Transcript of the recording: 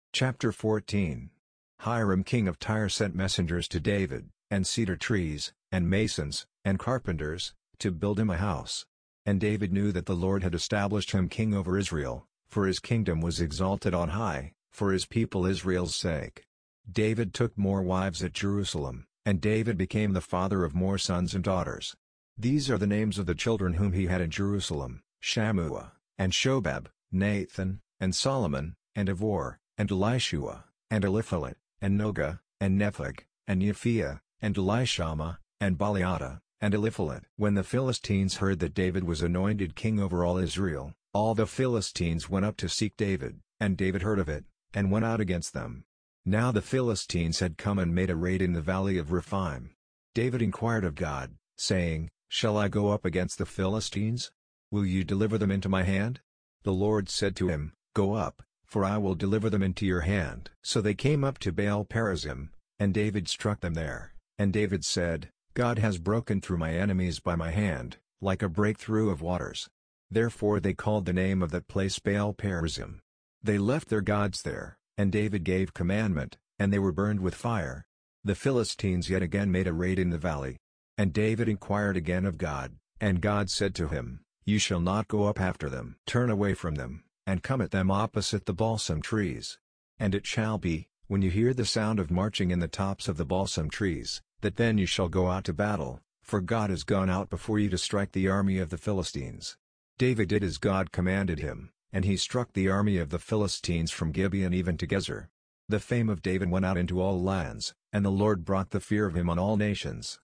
Chapter 14. Hiram king of Tyre sent messengers to David, and cedar trees, and masons, and carpenters, to build him a house. And David knew that the Lord had established him king over Israel, for his kingdom was exalted on high, for his people Israel's sake. David took more wives at Jerusalem, and David became the father of more sons and daughters. These are the names of the children whom he had in Jerusalem: Shammua, and Shobab, Nathan, and Solomon, and Avor, and Elishua, and Eliphalet, and Noga, and Nepheg, and Nephiah, and Elishama, and Baliata, and Eliphalet. When the Philistines heard that David was anointed king over all Israel, all the Philistines went up to seek David, and David heard of it, and went out against them. Now the Philistines had come and made a raid in the valley of Rephaim. David inquired of God, saying, "Shall I go up against the Philistines? Will you deliver them into my hand?" The Lord said to him, "Go up, for I will deliver them into your hand." So they came up to Baal-perazim, and David struck them there. And David said, "God has broken through my enemies by my hand, like a breakthrough of waters." Therefore they called the name of that place Baal-perazim. They left their gods there, and David gave commandment, and they were burned with fire. The Philistines yet again made a raid in the valley. And David inquired again of God, and God said to him, "You shall not go up after them. Turn away from them, and come at them opposite the balsam trees. And it shall be, when you hear the sound of marching in the tops of the balsam trees, that then you shall go out to battle, for God has gone out before you to strike the army of the Philistines." David did as God commanded him, and he struck the army of the Philistines from Gibeon even to Gezer. The fame of David went out into all lands, and the Lord brought the fear of him on all nations.